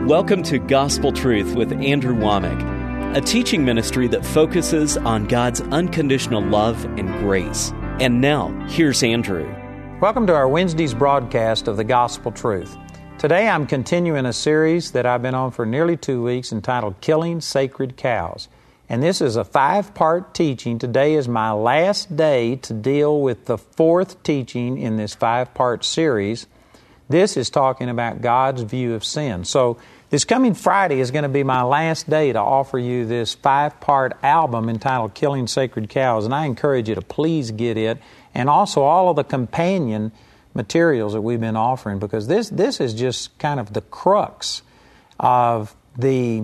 Welcome to Gospel Truth with Andrew Womack, a teaching ministry that focuses on God's unconditional love and grace. And now, here's Andrew. Welcome to our Wednesday's broadcast of the Gospel Truth. Today I'm continuing a series that I've been on for nearly 2 weeks entitled Killing Sacred Cows. And this is a 5-part teaching. Today is my last day to deal with the 4th teaching in this 5-part series. This is talking about God's view of sin. So this coming Friday is going to be my last day to offer you this 5-part album entitled Killing Sacred Cows. And I encourage you to please get it, and also all of the companion materials that we've been offering, because this is just kind of the crux of the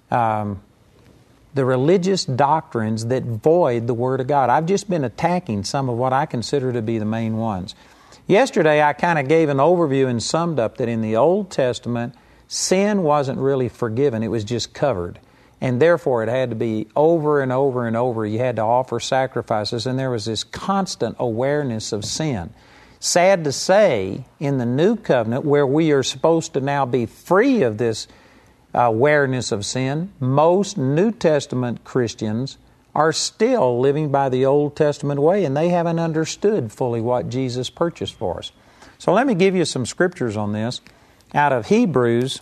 religious doctrines that void the Word of God. I've just been attacking some of what I consider to be the main ones. Yesterday I kind of gave an overview and summed up that in the Old Testament, sin wasn't really forgiven, it was just covered. And therefore it had to be over and over and over. You had to offer sacrifices, and there was this constant awareness of sin. Sad to say, in the New Covenant, where we are supposed to now be free of this awareness of sin, most New Testament Christians are still living by the Old Testament way, and they haven't understood fully what Jesus purchased for us. So let me give you some scriptures on this out of Hebrews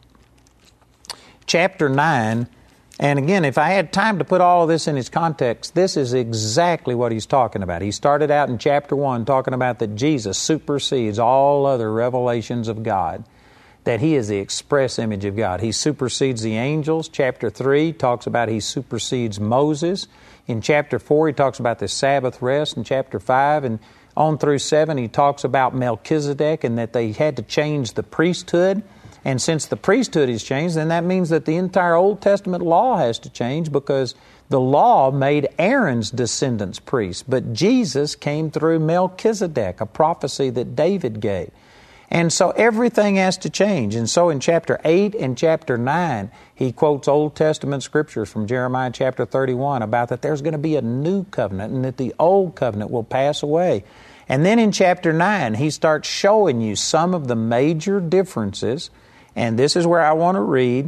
chapter 9. And again, if I had time to put all of this in its context, this is exactly what he's talking about. He started out in chapter 1 talking about that Jesus supersedes all other revelations of God, that He is the express image of God. He supersedes the angels. Chapter 3 talks about He supersedes Moses. In chapter 4, He talks about the Sabbath rest. In chapter 5 and on through 7, He talks about Melchizedek and that they had to change the priesthood. And since the priesthood is changed, then that means that the entire Old Testament law has to change, because the law made Aaron's descendants priests. But Jesus came through Melchizedek, a prophecy that David gave. And so everything has to change. And so in chapter 8 and chapter 9, he quotes Old Testament scriptures from Jeremiah chapter 31 about that there's going to be a new covenant and that the old covenant will pass away. And then in chapter 9, he starts showing you some of the major differences. And this is where I want to read.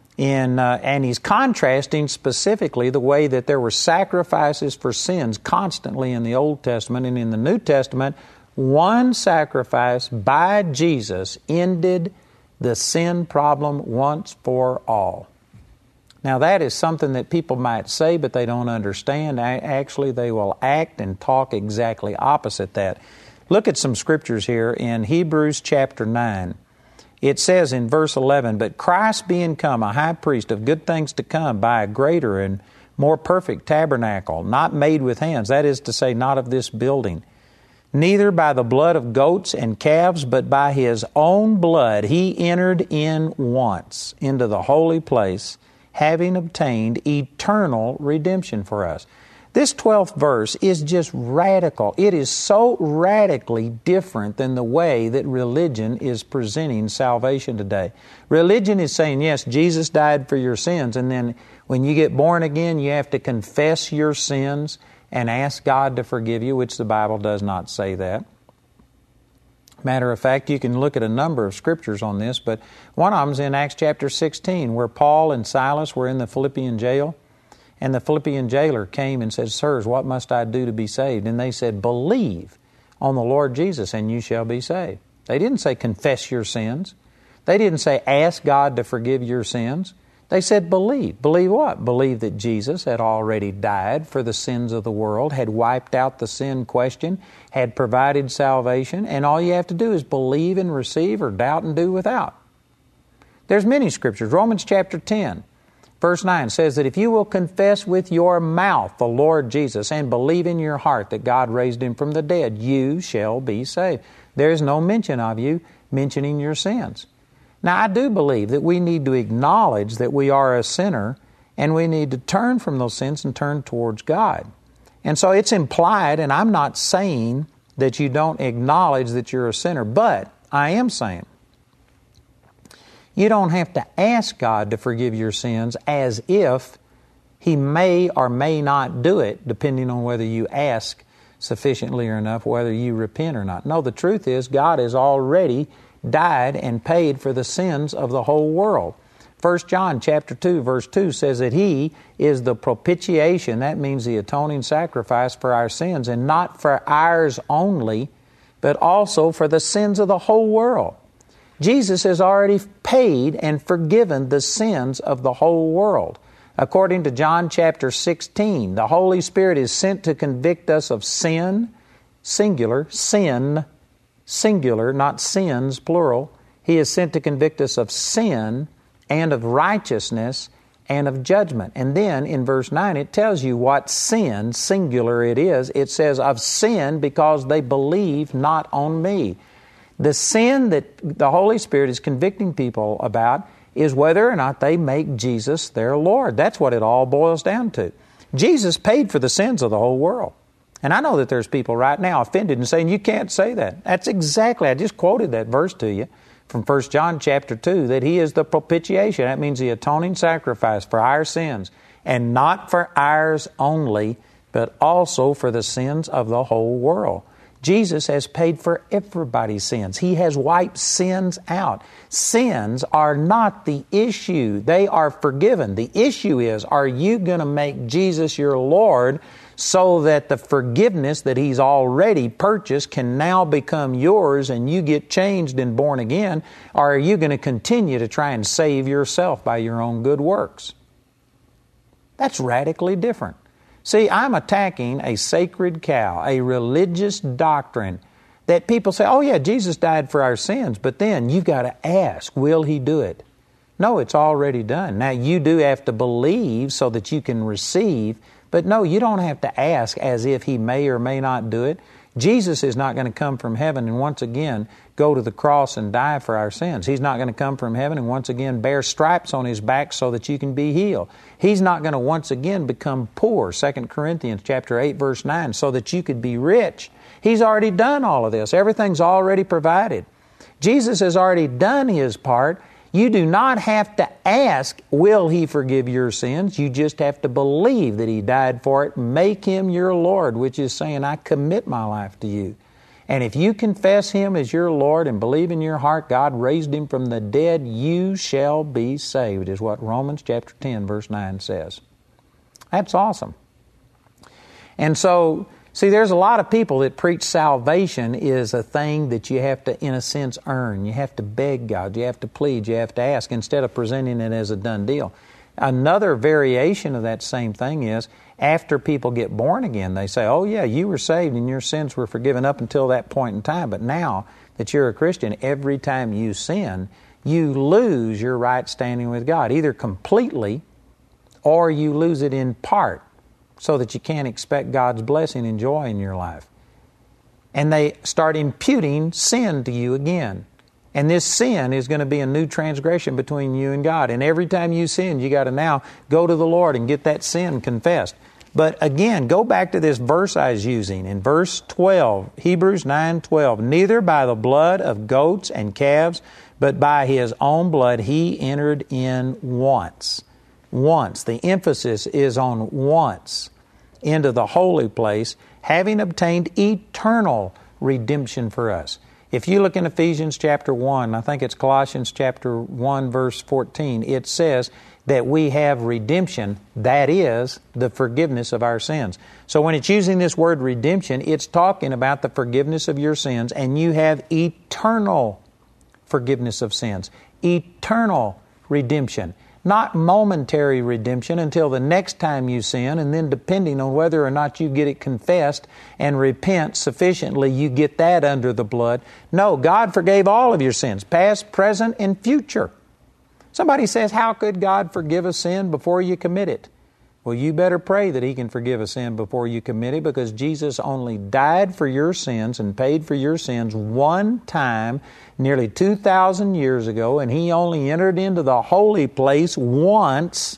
And he's contrasting specifically the way that there were sacrifices for sins constantly in the Old Testament, and in the New Testament, one sacrifice by Jesus ended the sin problem once for all. Now that is something that people might say, but they don't understand. Actually, they will act and talk exactly opposite that. Look at some scriptures here in Hebrews chapter 9. It says in verse 11, "But Christ being come a high priest of good things to come by a greater and more perfect tabernacle, not made with hands," that is to say, not of this building, "neither by the blood of goats and calves, but by His own blood He entered in once into the holy place, having obtained eternal redemption for us." This 12th verse is just radical. It is so radically different than the way that religion is presenting salvation today. Religion is saying, yes, Jesus died for your sins, and then when you get born again, you have to confess your sins and ask God to forgive you, which the Bible does not say that. Matter of fact, you can look at a number of scriptures on this, but one of them is in Acts chapter 16, where Paul and Silas were in the Philippian jail, and the Philippian jailer came and said, "Sirs, what must I do to be saved?" And they said, "Believe on the Lord Jesus, and you shall be saved." They didn't say, "Confess your sins." They didn't say, "Ask God to forgive your sins." They said, "Believe." Believe what? Believe that Jesus had already died for the sins of the world, had wiped out the sin question, had provided salvation, and all you have to do is believe and receive, or doubt and do without. There's many scriptures. Romans chapter 10, verse 9 says that if you will confess with your mouth the Lord Jesus and believe in your heart that God raised Him from the dead, you shall be saved. There is no mention of you mentioning your sins. Now, I do believe that we need to acknowledge that we are a sinner, and we need to turn from those sins and turn towards God. And so it's implied, and I'm not saying that you don't acknowledge that you're a sinner, but I am saying you don't have to ask God to forgive your sins as if He may or may not do it, depending on whether you ask sufficiently or enough, whether you repent or not. No, the truth is God has already died and paid for the sins of the whole world. 1 John chapter 2, verse 2 says that He is the propitiation, that means the atoning sacrifice for our sins, and not for ours only, but also for the sins of the whole world. Jesus has already paid and forgiven the sins of the whole world. According to John chapter 16, the Holy Spirit is sent to convict us of sin, singular, not sins, plural. He is sent to convict us of sin and of righteousness and of judgment. And then in verse 9 it tells you what sin, singular, it is. It says, of sin because they believe not on me. The sin that the Holy Spirit is convicting people about is whether or not they make Jesus their Lord. That's what it all boils down to. Jesus paid for the sins of the whole world. And I know that there's people right now offended and saying, you can't say that. That's exactly, I just quoted that verse to you from 1 John chapter 2, that He is the propitiation. That means the atoning sacrifice for our sins, and not for ours only, but also for the sins of the whole world. Jesus has paid for everybody's sins. He has wiped sins out. Sins are not the issue. They are forgiven. The issue is, are you going to make Jesus your Lord so that the forgiveness that He's already purchased can now become yours and you get changed and born again? Or are you going to continue to try and save yourself by your own good works? That's radically different. See, I'm attacking a sacred cow, a religious doctrine that people say, oh yeah, Jesus died for our sins, but then you've got to ask, will He do it? No, it's already done. Now, you do have to believe so that you can receive, but no, you don't have to ask as if He may or may not do it. Jesus is not going to come from heaven and once again go to the cross and die for our sins. He's not going to come from heaven and once again bear stripes on His back so that you can be healed. He's not going to once again become poor, 2 Corinthians chapter 8, verse 9, so that you could be rich. He's already done all of this. Everything's already provided. Jesus has already done His part. You do not have to ask, will He forgive your sins? You just have to believe that He died for it. Make Him your Lord, which is saying, I commit my life to you. And if you confess Him as your Lord and believe in your heart God raised Him from the dead, you shall be saved, is what Romans chapter 10, verse 9 says. That's awesome. And so, see, there's a lot of people that preach salvation is a thing that you have to, in a sense, earn. You have to beg God. You have to plead. You have to ask instead of presenting it as a done deal. Another variation of that same thing is after people get born again, they say, oh yeah, you were saved and your sins were forgiven up until that point in time. But now that you're a Christian, every time you sin, you lose your right standing with God, either completely or you lose it in part, so that you can't expect God's blessing and joy in your life. And they start imputing sin to you again. And this sin is going to be a new transgression between you and God. And every time you sin, you got to now go to the Lord and get that sin confessed. But again, go back to this verse I was using in verse 12, Hebrews 9:12. Neither by the blood of goats and calves, but by His own blood He entered in once. Once. The emphasis is on once. Into the holy place, having obtained eternal redemption for us. If you look in Ephesians chapter 1, I think it's Colossians chapter 1, verse 14, it says that we have redemption, that is, the forgiveness of our sins. So when it's using this word redemption, it's talking about the forgiveness of your sins, and you have eternal forgiveness of sins. Eternal redemption. Not momentary redemption until the next time you sin, and then depending on whether or not you get it confessed and repent sufficiently, you get that under the blood. No, God forgave all of your sins, past, present, and future. Somebody says, how could God forgive a sin before you commit it? Well, you better pray that He can forgive a sin before you commit it, because Jesus only died for your sins and paid for your sins one time nearly 2,000 years ago, and He only entered into the holy place once.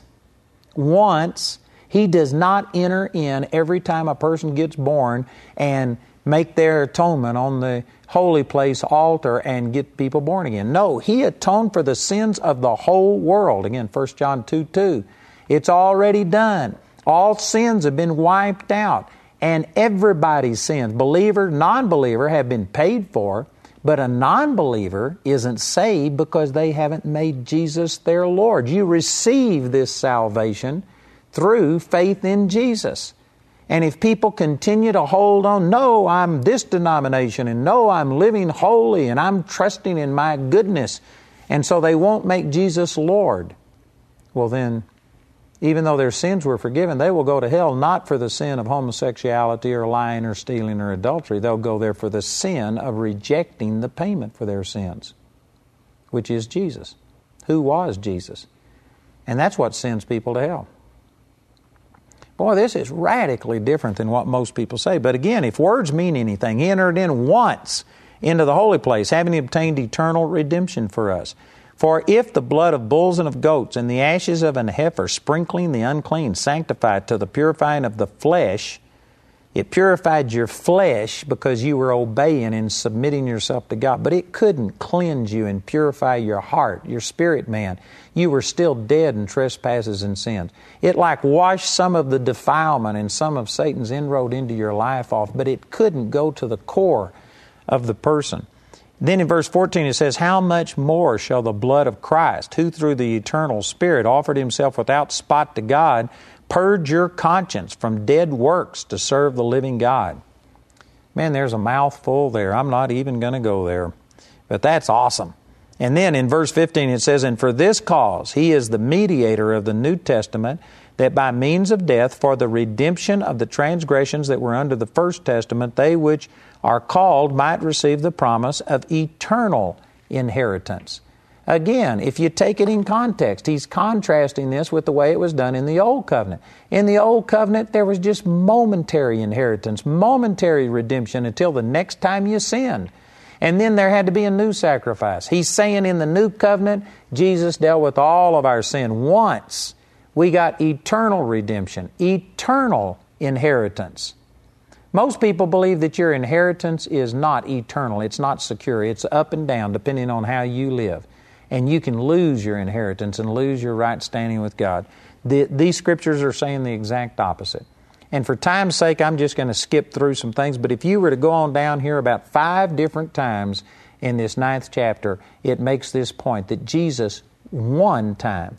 He does not enter in every time a person gets born and make their atonement on the holy place altar and get people born again. No, He atoned for the sins of the whole world. Again, 1 John 2:2. It's already done. All sins have been wiped out. And everybody's sins, believer, non-believer, have been paid for But a non-believer isn't saved because they haven't made Jesus their Lord. You receive this salvation through faith in Jesus. And if people continue to hold on, no, I'm this denomination, and no, I'm living holy, and I'm trusting in my goodness, and so they won't make Jesus Lord, well then, even though their sins were forgiven, they will go to hell not for the sin of homosexuality or lying or stealing or adultery. They'll go there for the sin of rejecting the payment for their sins, which is Jesus. Who was Jesus? And that's what sends people to hell. Boy, this is radically different than what most people say. But again, if words mean anything, He entered in once into the holy place, having obtained eternal redemption for us. For if the blood of bulls and of goats and the ashes of an heifer, sprinkling the unclean, sanctified to the purifying of the flesh, it purified your flesh because you were obeying and submitting yourself to God. But it couldn't cleanse you and purify your heart, your spirit man. You were still dead in trespasses and sins. It like washed some of the defilement and some of Satan's inroad into your life off, but it couldn't go to the core of the person. Then in verse 14 it says, how much more shall the blood of Christ, who through the eternal Spirit offered Himself without spot to God, purge your conscience from dead works to serve the living God? Man, there's a mouthful there. I'm not even going to go there. But that's awesome. And then in verse 15 it says, and for this cause He is the mediator of the New Testament, that by means of death, for the redemption of the transgressions that were under the first testament, they which are called might receive the promise of eternal inheritance. Again, if you take it in context, He's contrasting this with the way it was done in the Old Covenant. In the Old Covenant, there was just momentary inheritance, momentary redemption until the next time you sinned. And then there had to be a new sacrifice. He's saying in the New Covenant, Jesus dealt with all of our sin once. We got eternal redemption, eternal inheritance. Most people believe that your inheritance is not eternal. It's not secure. It's up and down depending on how you live. And you can lose your inheritance and lose your right standing with God. These scriptures are saying the exact opposite. And for time's sake, I'm just going to skip through some things. But if you were to go on down here about 5 different times in this 9th chapter, it makes this point that Jesus one time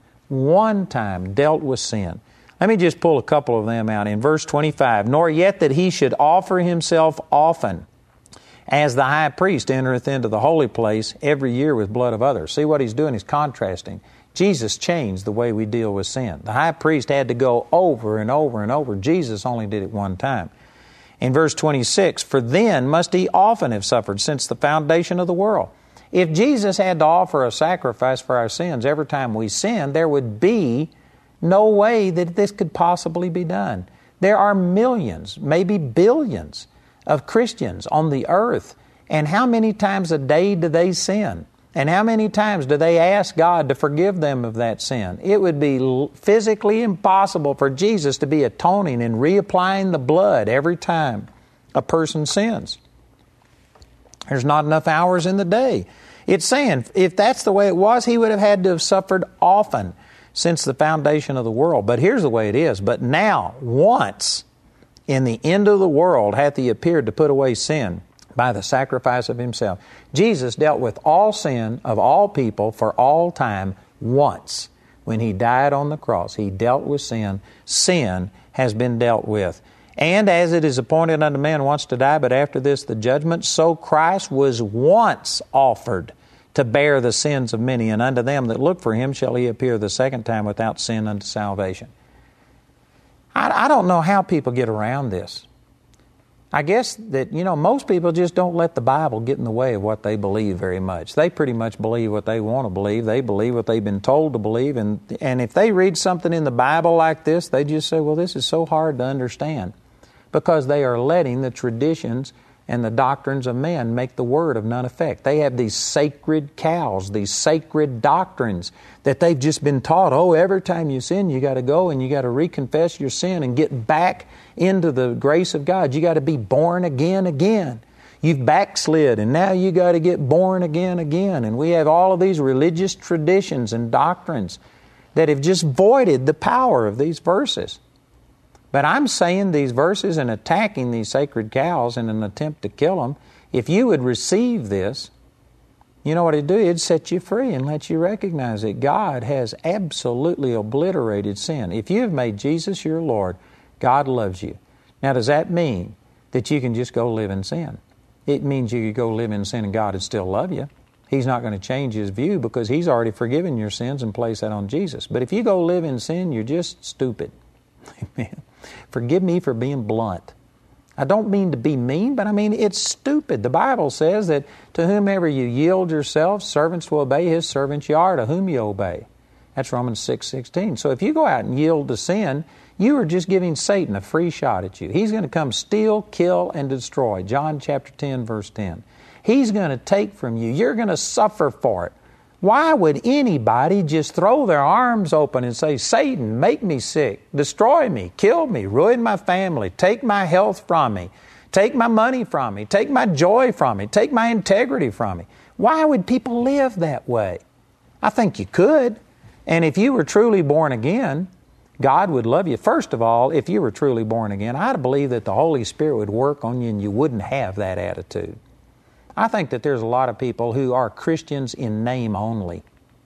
dealt with sin. Let me just pull a couple of them out. In verse 25, nor yet that He should offer Himself often, as the high priest entereth into the holy place every year with blood of others. See what He's doing? He's contrasting. Jesus changed the way we deal with sin. The high priest had to go over and over and over. Jesus only did it one time. In verse 26, for then must He often have suffered since the foundation of the world. If Jesus had to offer a sacrifice for our sins every time we sin, there would be no way that this could possibly be done. There are millions, maybe billions of Christians on the earth. And how many times a day do they sin? And how many times do they ask God to forgive them of that sin? It would be physically impossible for Jesus to be atoning and reapplying the blood every time a person sins. There's not enough hours in the day. It's saying if that's the way it was, He would have had to have suffered often since the foundation of the world. But here's the way it is. But now, once in the end of the world hath He appeared to put away sin by the sacrifice of Himself. Jesus dealt with all sin of all people for all time once. When He died on the cross, He dealt with sin. Sin has been dealt with. And as it is appointed unto man once to die, but after this the judgment, so Christ was once offered to bear the sins of many, and unto them that look for Him shall He appear the second time without sin unto salvation. I don't know how people get around this. I guess that, most people just don't let the Bible get in the way of what they believe very much. They pretty much believe what they want to believe. They believe what they've been told to believe. And if they read something in the Bible like this, they just say, well, this is so hard to understand. Because they are letting the traditions and the doctrines of men make the word of none effect. They have these sacred cows, these sacred doctrines that they've just been taught. Oh, every time you sin, you got to go and you got to reconfess your sin and get back into the grace of God. You got to be born again. You've backslid and now you got to get born again. And we have all of these religious traditions and doctrines that have just voided the power of these verses. But I'm saying these verses and attacking these sacred cows in an attempt to kill them. If you would receive this you know what it'd do? It'd set you free and let you recognize that God has absolutely obliterated sin. If you have made Jesus your Lord, God loves you. Now, does that mean that you can just go live in sin? It means you could go live in sin and God would still love you. He's not going to change His view because He's already forgiven your sins and placed that on Jesus. But if you go live in sin, you're just stupid. Amen. Forgive me for being blunt. I don't mean to be mean, but I mean it's stupid. The Bible says that to whomever you yield yourselves, servants will obey. His servants you are, to whom you obey. That's Romans 6:16. So if you go out and yield to sin, you are just giving Satan a free shot at you. He's going to come steal, kill, and destroy. John chapter 10, verse 10. He's going to take from you. You're going to suffer for it. Why would anybody just throw their arms open and say, Satan, make me sick, destroy me, kill me, ruin my family, take my health from me, take my money from me, take my joy from me, take my integrity from me? Why would people live that way? I think you could. And if you were truly born again, God would love you. First of all, if you were truly born again, I believe that the Holy Spirit would work on you and you wouldn't have that attitude. I think that there's a lot of people who are Christians in name only.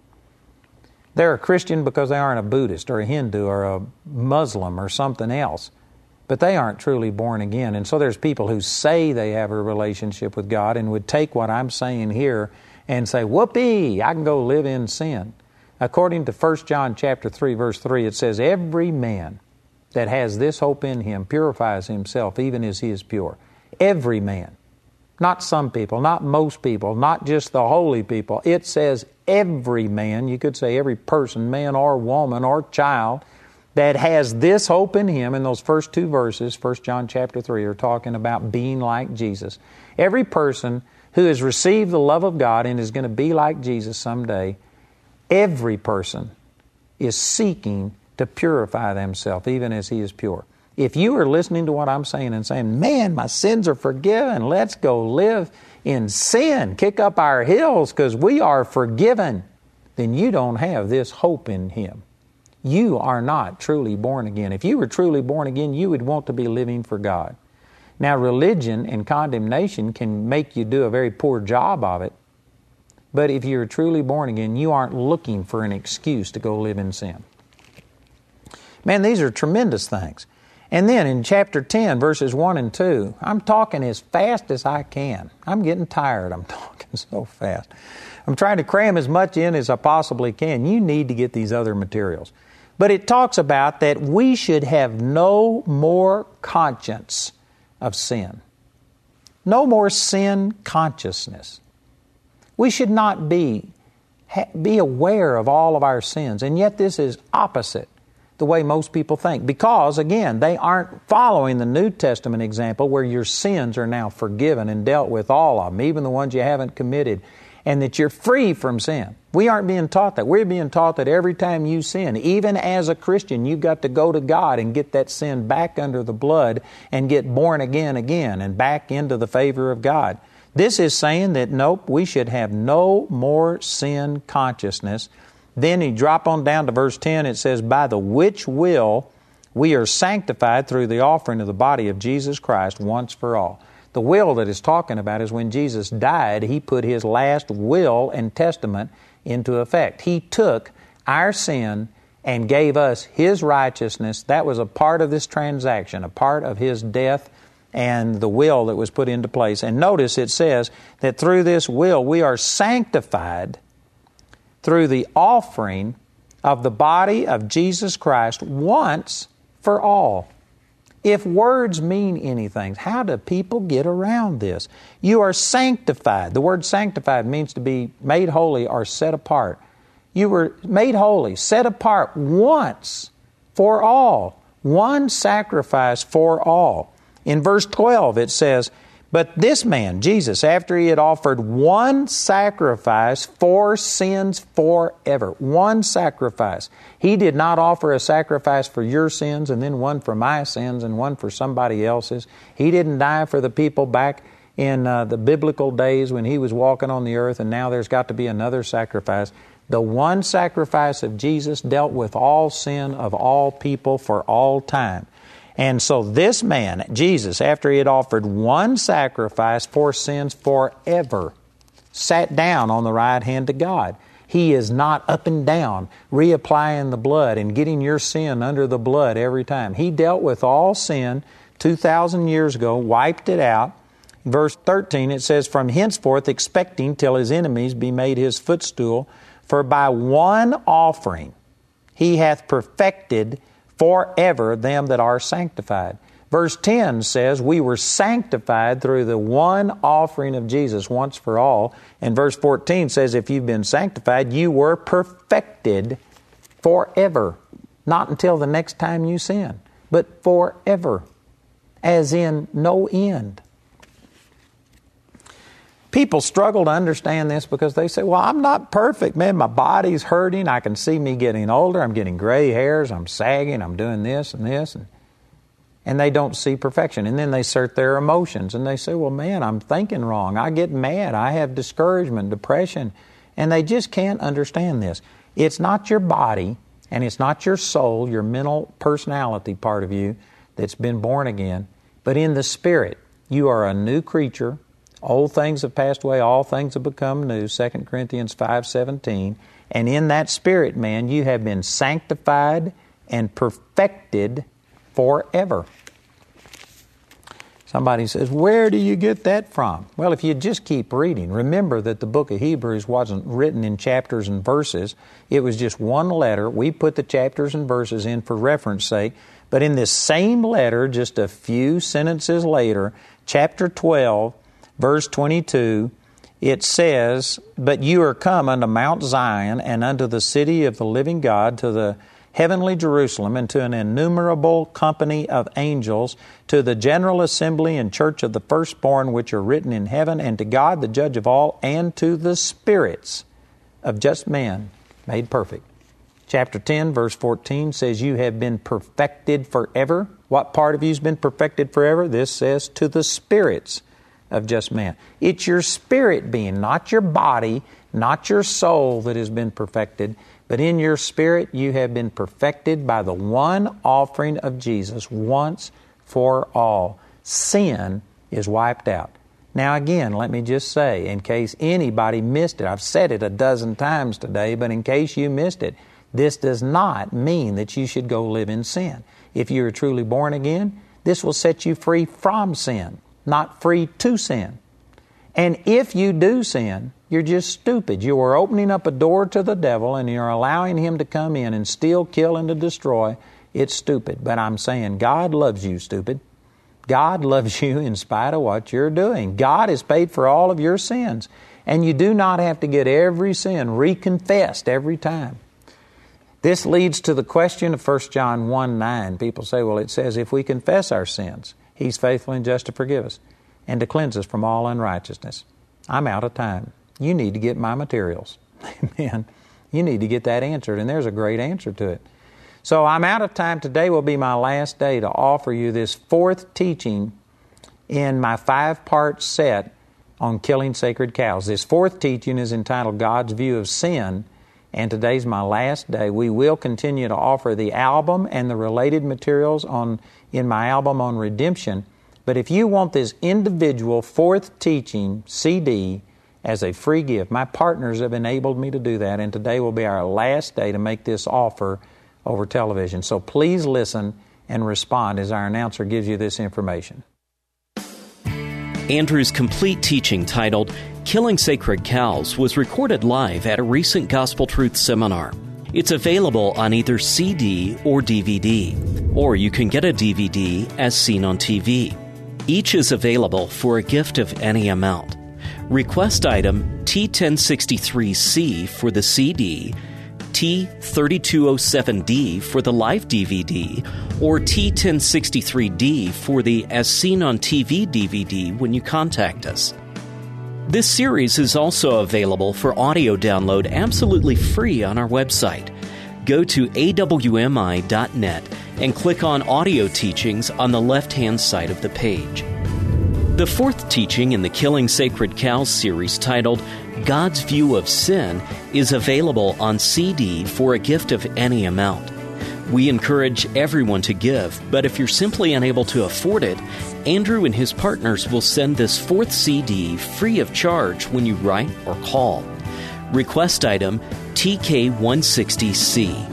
They're a Christian because they aren't a Buddhist or a Hindu or a Muslim or something else. But they aren't truly born again. And so there's people who say they have a relationship with God and would take what I'm saying here and say, whoopee, I can go live in sin. According to 1 John chapter 3, verse 3, it says, every man that has this hope in him purifies himself even as he is pure. Every man. Not some people, not most people, not just the holy people. It says every man, you could say every person, man or woman or child, that has this hope in him. In those first two verses, 1 John chapter 3, are talking about being like Jesus. Every person who has received the love of God and is going to be like Jesus someday, every person is seeking to purify themselves, even as he is pure. If you are listening to what I'm saying and saying, man, my sins are forgiven, let's go live in sin, kick up our heels because we are forgiven, then you don't have this hope in Him. You are not truly born again. If you were truly born again, you would want to be living for God. Now, religion and condemnation can make you do a very poor job of it, but if you're truly born again, you aren't looking for an excuse to go live in sin. Man, these are tremendous things. And then in chapter 10, verses 1 and 2, I'm talking as fast as I can. I'm getting tired. I'm talking so fast. I'm trying to cram as much in as I possibly can. You need to get these other materials. But it talks about that we should have no more conscience of sin. No more sin consciousness. We should not be aware of all of our sins. And yet this is opposite the way most people think. Because, again, they aren't following the New Testament example where your sins are now forgiven and dealt with, all of them, even the ones you haven't committed, and that you're free from sin. We aren't being taught that. We're being taught that every time you sin, even as a Christian, you've got to go to God and get that sin back under the blood and get born again and back into the favor of God. This is saying that, nope, we should have no more sin consciousness. Then you drop on down to verse 10, it says, by the which will we are sanctified through the offering of the body of Jesus Christ once for all. The will that it's talking about is when Jesus died, He put His last will and testament into effect. He took our sin and gave us His righteousness. That was a part of this transaction, a part of His death and the will that was put into place. And notice it says that through this will we are sanctified through the offering of the body of Jesus Christ once for all. If words mean anything, how do people get around this? You are sanctified. The word sanctified means to be made holy or set apart. You were made holy, set apart once for all. One sacrifice for all. In verse 12 it says, but this man, Jesus, after He had offered one sacrifice for sins forever, one sacrifice. He did not offer a sacrifice for your sins and then one for my sins and one for somebody else's. He didn't die for the people back in the biblical days when He was walking on the earth, and now there's got to be another sacrifice. The one sacrifice of Jesus dealt with all sin of all people for all time. And so this man, Jesus, after He had offered one sacrifice for sins forever, sat down on the right hand of God. He is not up and down, reapplying the blood and getting your sin under the blood every time. He dealt with all sin 2,000 years ago, wiped it out. Verse 13, it says, "From henceforth expecting till his enemies be made his footstool, for by one offering he hath perfected forever them that are sanctified." Verse 10 says, we were sanctified through the one offering of Jesus once for all. And verse 14 says, if you've been sanctified, you were perfected forever. Not until the next time you sin, but forever, as in no end. People struggle to understand this because they say, well, I'm not perfect, man. My body's hurting. I can see me getting older. I'm getting gray hairs. I'm sagging. I'm doing this and this. And they don't see perfection. And then they assert their emotions. And they say, well, man, I'm thinking wrong. I get mad. I have discouragement, depression. And they just can't understand this. It's not your body and it's not your soul, your mental personality part of you that's been born again. But in the Spirit, you are a new creature. Old things have passed away, all things have become new, 2 Corinthians 5:17. And in that Spirit, man, you have been sanctified and perfected forever. Somebody says, where do you get that from? Well, if you just keep reading, remember that the book of Hebrews wasn't written in chapters and verses. It was just one letter. We put the chapters and verses in for reference sake. But in this same letter, just a few sentences later, chapter 12, verse 22, it says, "But you are come unto Mount Zion, and unto the city of the living God, to the heavenly Jerusalem, and to an innumerable company of angels, to the general assembly and church of the firstborn which are written in heaven, and to God the judge of all, and to the spirits of just men made perfect." Chapter 10, verse 14 says, you have been perfected forever. What part of you has been perfected forever? This says, to the spirits of just man. It's your spirit being, not your body, not your soul that has been perfected, but in your spirit you have been perfected by the one offering of Jesus once for all. Sin is wiped out. Now again, let me just say, in case anybody missed it, I've said it a dozen times today, but in case you missed it, this does not mean that you should go live in sin. If you are truly born again, this will set you free from sin, not free to sin. And if you do sin, you're just stupid. You are opening up a door to the devil and you're allowing him to come in and steal, kill, and to destroy. It's stupid. But I'm saying God loves you, stupid. God loves you in spite of what you're doing. God has paid for all of your sins. And you do not have to get every sin reconfessed every time. This leads to the question of 1 John 1:9. People say, well, it says, if we confess our sins, He's faithful and just to forgive us and to cleanse us from all unrighteousness. I'm out of time. You need to get my materials. Amen. You need to get that answered, and there's a great answer to it. So I'm out of time. Today will be my last day to offer you this fourth teaching in my 5-part set on killing sacred cows. This fourth teaching is entitled God's View of Sin, and today's my last day. We will continue to offer the album and the related materials in my album on redemption. But if you want this individual fourth teaching CD as a free gift, my partners have enabled me to do that, and today will be our last day to make this offer over television. So please listen and respond as our announcer gives you this information. Andrew's complete teaching titled Killing Sacred Cows was recorded live at a recent Gospel Truth seminar. It's available on either CD or DVD, or you can get a DVD as seen on TV. Each is available for a gift of any amount. Request item T1063C for the CD, T3207D for the live DVD, or T1063D for the As Seen on TV DVD when you contact us. This series is also available for audio download absolutely free on our website. Go to awmi.net and click on Audio Teachings on the left-hand side of the page. The fourth teaching in the Killing Sacred Cows series, titled God's View of Sin, is available on CD for a gift of any amount. We encourage everyone to give, but if you're simply unable to afford it, Andrew and his partners will send this fourth CD free of charge when you write or call. Request item TK160C.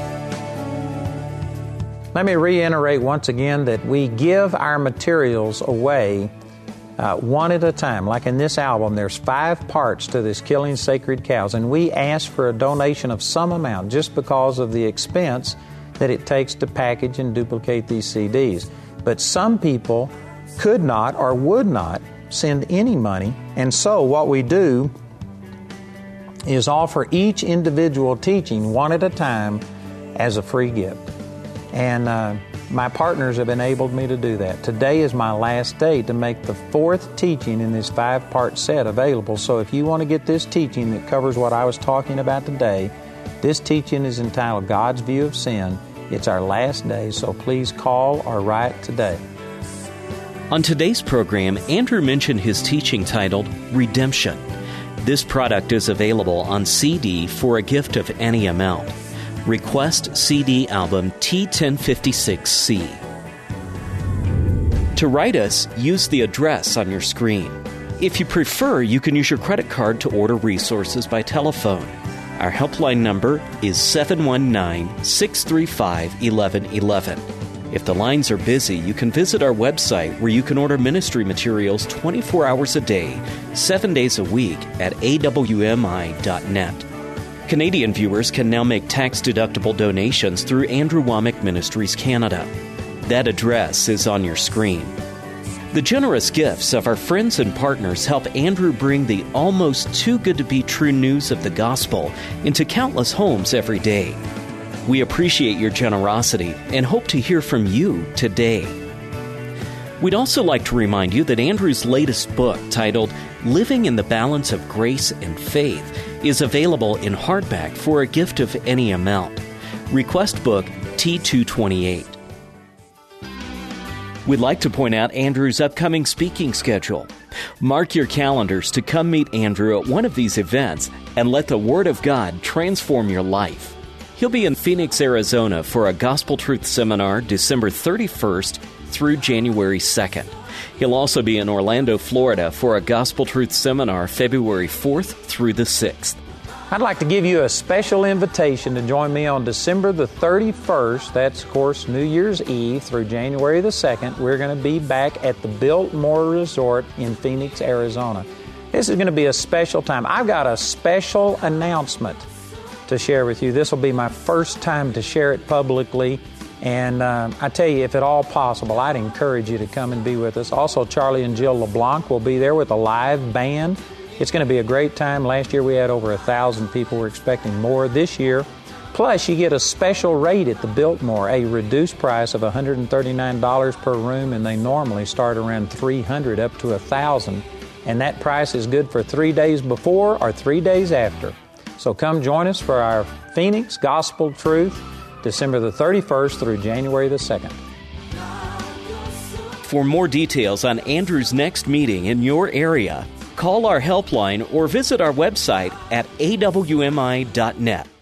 Let me reiterate once again that we give our materials away one at a time. Like in this album, there's 5 parts to this Killing Sacred Cows, and we ask for a donation of some amount just because of the expense that it takes to package and duplicate these CDs. But some people could not or would not send any money, and so what we do is offer each individual teaching one at a time as a free gift. And my partners have enabled me to do that. Today is my last day to make the 4th teaching in this 5-part set available. So if you want to get this teaching that covers what I was talking about today, this teaching is entitled God's View of Sin. It's our last day, so please call or write today. On today's program, Andrew mentioned his teaching titled Redemption. This product is available on CD for a gift of any amount. Request CD album T1056C. To write us, use the address on your screen. If you prefer, you can use your credit card to order resources by telephone. Our helpline number is 719-635-1111. If the lines are busy, you can visit our website where you can order ministry materials 24 hours a day, 7 days a week at awmi.net. Canadian viewers can now make tax-deductible donations through Andrew Wommack Ministries Canada. That address is on your screen. The generous gifts of our friends and partners help Andrew bring the almost too good to be true news of the gospel into countless homes every day. We appreciate your generosity and hope to hear from you today. We'd also like to remind you that Andrew's latest book, titled Living in the Balance of Grace and Faith, is available in hardback for a gift of any amount. Request book T228. We'd like to point out Andrew's upcoming speaking schedule. Mark your calendars to come meet Andrew at one of these events and let the Word of God transform your life. He'll be in Phoenix, Arizona for a Gospel Truth Seminar December 31st through January 2nd. He'll also be in Orlando, Florida for a Gospel Truth Seminar February 4th through the 6th. I'd like to give you a special invitation to join me on December the 31st. That's, of course, New Year's Eve through January the 2nd. We're going to be back at the Biltmore Resort in Phoenix, Arizona. This is going to be a special time. I've got a special announcement to share with you. This will be my first time to share it publicly. And I tell you, if at all possible, I'd encourage you to come and be with us. Also, Charlie and Jill LeBlanc will be there with a live band. It's going to be a great time. Last year we had over 1,000 people. We're expecting more this year. Plus, you get a special rate at the Biltmore, a reduced price of $139 per room, and they normally start around $300 up to $1,000. And that price is good for 3 days before or 3 days after. So come join us for our Phoenix Gospel Truth, December the 31st through January the 2nd. For more details on Andrew's next meeting in your area, call our helpline or visit our website at awmi.net.